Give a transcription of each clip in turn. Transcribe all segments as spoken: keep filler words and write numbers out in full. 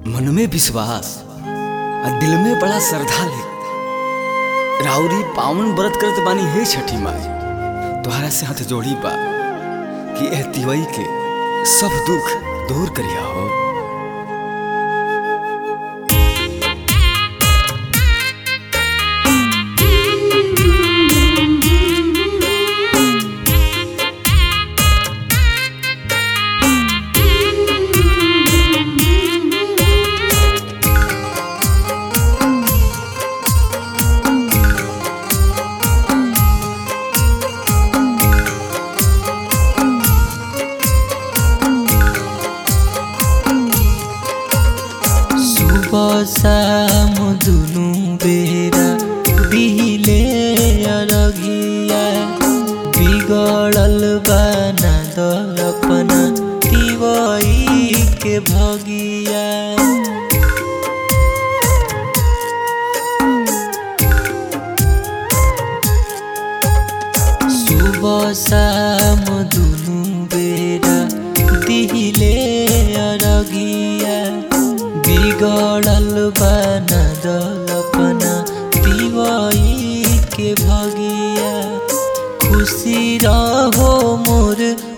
मन में विश्वास आ दिल में बड़ा श्रद्धा ले राउरी पावन व्रत करत बानी। हे छठी माई, तोहरा से हाथ जोड़ी बा कि एह तिवई के सब दुख दूर करिया हो। शाम दुनु बेरा दिहिले अरगिया बिगड़ल बना दर्पण तिवई के भगिया। सुबह शाम दुनु बेरा दिहिले अरगिया बिगड़ल बना दर्पण तिवई के भगिया। खुशी रहो मोर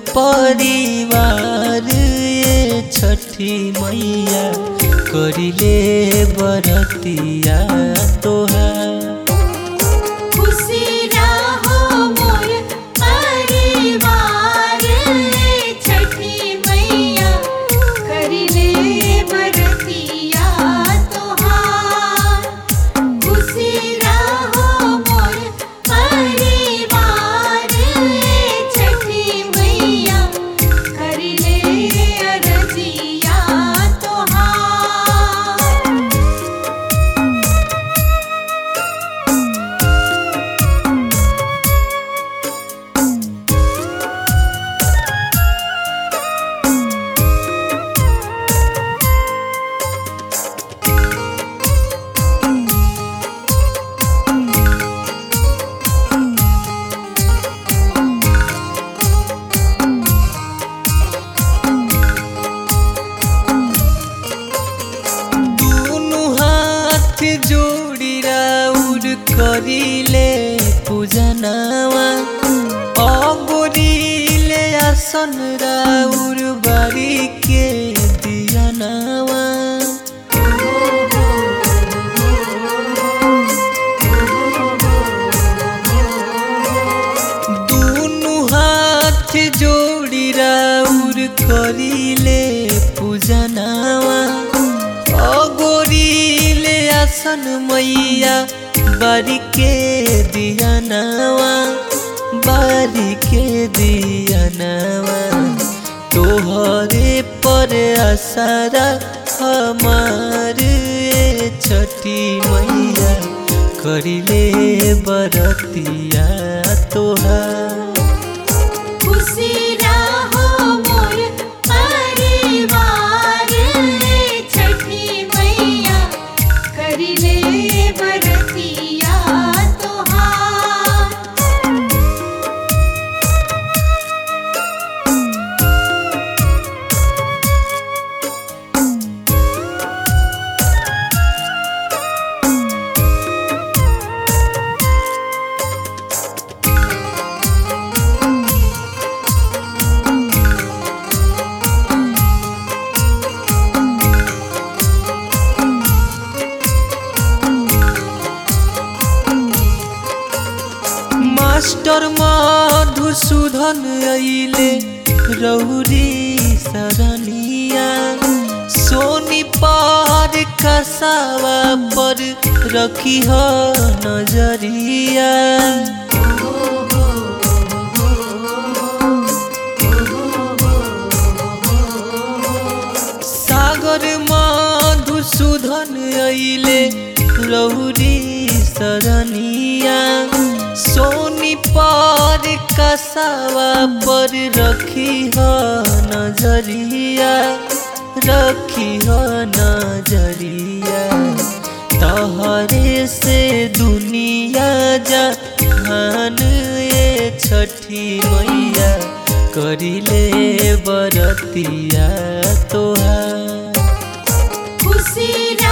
परिवार ये छठी मैया करिले बरतिया तोहार। जोड़ी राउर करिले पूजनावा अगोरीले आसन राउर बारी के दियनावा। दूनु हाथ जोड़ी राउर करिले पूजनावा अगोरीले आसन मैया बारी के दियनावा बारी के दियनावा। तोहरे पर आसारा हमार छठी मैया करिले बरतिया तोहार। मास्टर मधुसूदन अइले रहुरी सरनिया सोनी पार कसावा पर रखी हो नजरिया। सागर मधुसूदन अइले रहुरी सरनिया सोनी पार कसावा पर रखी हो नजरिया रखी हो नजरिया। तोहरे से दुनिया जहान ये छठी मैया करिले बरतिया तोहार। सिर